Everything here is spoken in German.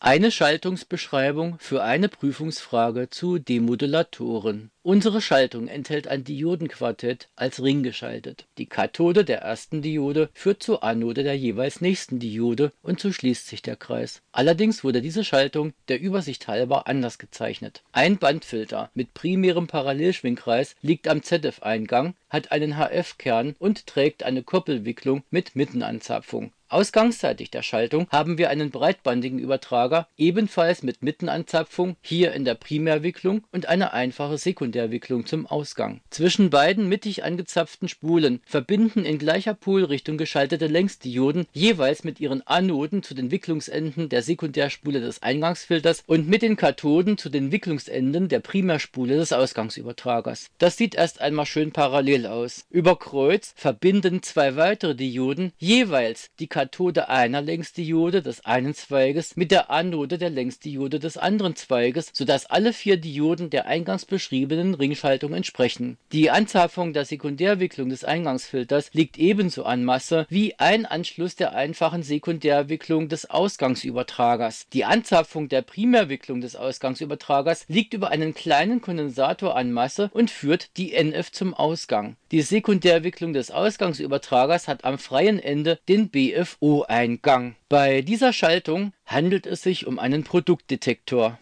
Eine Schaltungsbeschreibung für eine Prüfungsfrage zu Demodulatoren. Unsere Schaltung enthält ein Diodenquartett als Ring geschaltet. Die Kathode der ersten Diode führt zur Anode der jeweils nächsten Diode und so schließt sich der Kreis. Allerdings wurde diese Schaltung der Übersicht halber anders gezeichnet. Ein Bandfilter mit primärem Parallelschwingkreis liegt am ZF-Eingang, hat einen HF-Kern und trägt eine Koppelwicklung mit Mittenanzapfung. Ausgangsseitig der Schaltung haben wir einen breitbandigen Übertrager, ebenfalls mit Mittenanzapfung, hier in der Primärwicklung und eine einfache Sekundärwicklung zum Ausgang. Zwischen beiden mittig angezapften Spulen verbinden in gleicher Polrichtung geschaltete Längsdioden jeweils mit ihren Anoden zu den Wicklungsenden der Sekundärspule des Eingangsfilters und mit den Kathoden zu den Wicklungsenden der Primärspule des Ausgangsübertragers. Das sieht erst einmal schön parallel aus. Über Kreuz verbinden zwei weitere Dioden jeweils die Kathode einer Längsdiode des einen Zweiges mit der Anode der Längsdiode des anderen Zweiges, sodass alle vier Dioden der eingangs beschriebenen Ringschaltung entsprechen. Die Anzapfung der Sekundärwicklung des Eingangsfilters liegt ebenso an Masse wie ein Anschluss der einfachen Sekundärwicklung des Ausgangsübertragers. Die Anzapfung der Primärwicklung des Ausgangsübertragers liegt über einen kleinen Kondensator an Masse und führt die NF zum Ausgang. Die Sekundärwicklung des Ausgangsübertragers hat am freien Ende den BFO-Eingang. Bei dieser Schaltung handelt es sich um einen Produktdetektor.